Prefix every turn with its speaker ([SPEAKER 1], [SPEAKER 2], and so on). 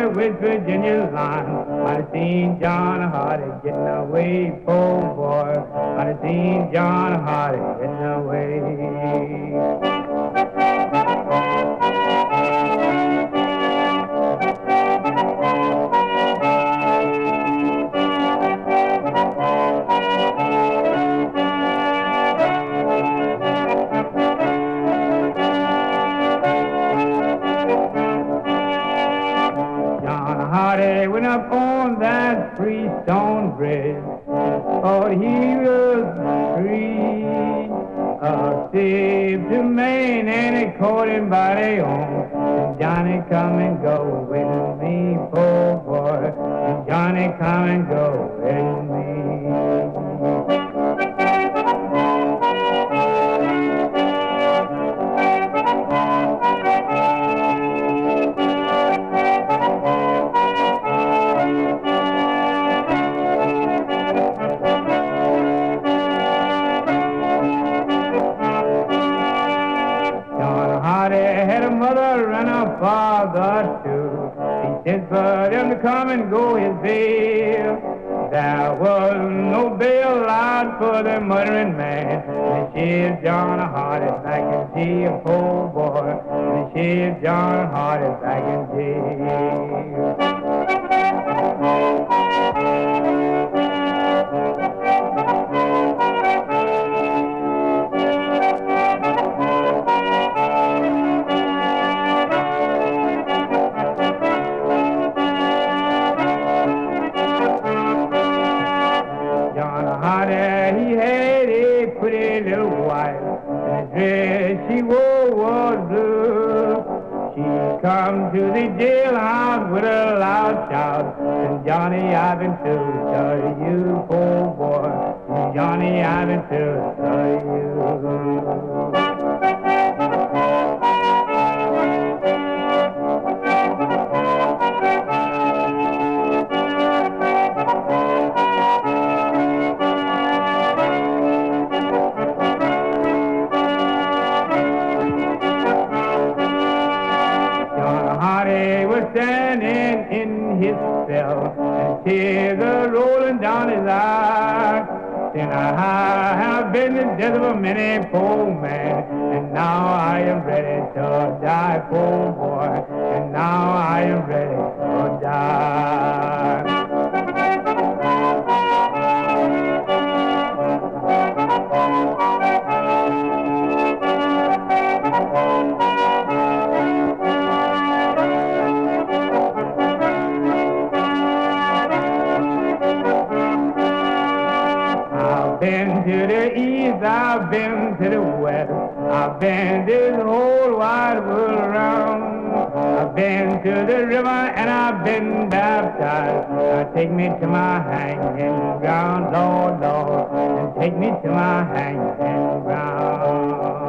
[SPEAKER 1] the West Virginia line. I've seen John Hardy getting away, poor boy. I've seen John Hardy getting away. Hardy went up on that Freestone Bridge. Oh, he was free. Saved the man and he caught him by the arm. Johnny, come and go with me, poor boy. Johnny, come and go with me. Had a mother and a father too. He said for them to come and go his bail. There was no bail out for the murdering man. And she is John Hardy back in jail, poor boy. And she is John Hardy back in jail. He had a pretty little wife, and the dress she wore was blue. She come to the jailhouse with a loud shout, and Johnny, I've been true to you, poor boy. And Johnny, I've been true to you. Hardy was standing in his cell, and tears are rolling down his eyes. Then I have been the death of a many poor man, and now I am ready to die, poor boy, and now I am ready to die. I've been to the east, I've been to the west, I've been this whole wide world around. I've been to the river and I've been baptized. Now take me to my hanging ground, Lord, Lord, and take me to my hanging ground.